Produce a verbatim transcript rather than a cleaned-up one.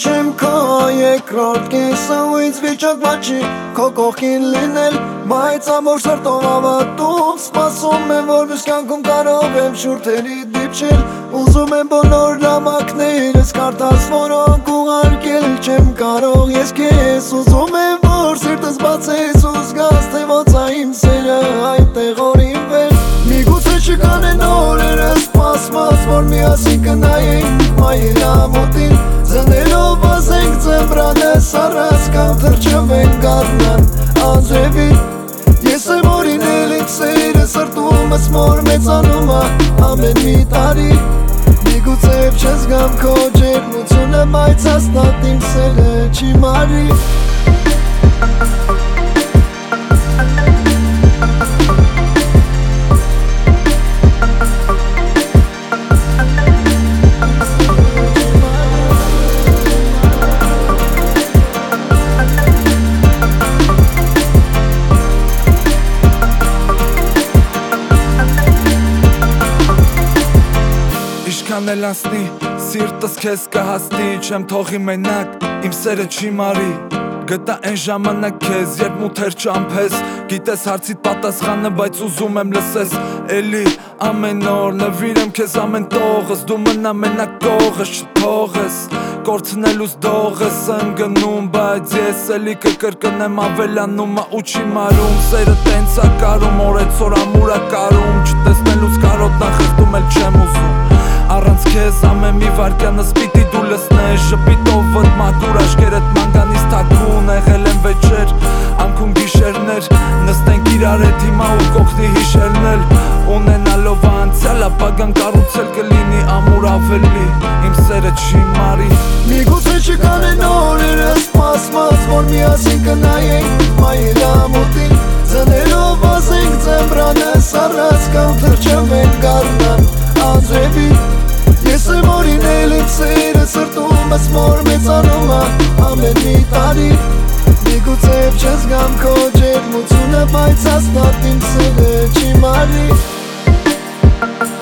Հիշեմ քո երկրորդ կեսը ու ինձ վիճակ բաչի քո կողքին լինել Բայց ամոր սրտով ավատում Սպասում եմ որ մյուս կյանքում կարող եմ շուրթերի դիպչել Ուզում եմ բոլոր նամակներս կարդաս որոնք ուղարկել չեմ կարող ես քեզ Ուզում եմ որ սիրտս բացես ու զգաս թե ոնց է իմ սերը այնտեղ օրինվել Միգուցե չկանեն օրերը սպասված որ միասին կնայենք մայր ամոթին Ձնելով ասենք ձմրանես առած կամ թրջվենք գարնան անձրևին Ես եմ օրինել իմ սերը սրտումս մոր մեծանում է ամեն մի տարի Միգուցե չես գամ քո ջերմությունը բայց հաստատ իմ սերը չի մարի Ինչքան էլ անցնի, սիրտս քեզ կհասնի Չեմ թողի մենակ, իմ սերը չի մարի Գտա այն ժամանակ քեզ, երբ մութեր ճամփես Գիտես հարցիդ պատասխանը, բայց ուզում եմ լսես Էլի ամեն օր նվիրեմ քեզ ամեն տողս Դու մնա մենակ կողս, չթողես Կորցնելուց դողս եմ գնում, բայց ես էլի կկրկնեմ ավելանում ա ու չի մարում Սերը տենց ա կարում, օրեցօր ամուր ա կարում Չտեսնելուց կարոտն խեղդում էլ չեմ ուզում Առանց քեզ ամեն մի վարկյանս պիտի դու լսնես Շպիտով վդ մաքուր աշկերդ մանգանից թաքուն Եղել են վեճեր, անքուն գիշերներ Նստենք իրար հետ հիմա ու կողնի հիշերնել Ունենալով անցյալ ապագան կառուցել կլինի ամուր ավելի Իմ սերը չի մարի Միգուցե չկանեն օրերը սպասված որ միասին կնայենք մայր ամոթին Ձնելով ասենք ձմրանես առած կամ թրջվենք գարնան անձրևին Ես եմ օրինել իմ սերը սրտումս մոր մեծանում է ամեն մի տարի Միգուցե չես գամ քո ջերմությունը բայց հաստատ իմ սերը չի մարի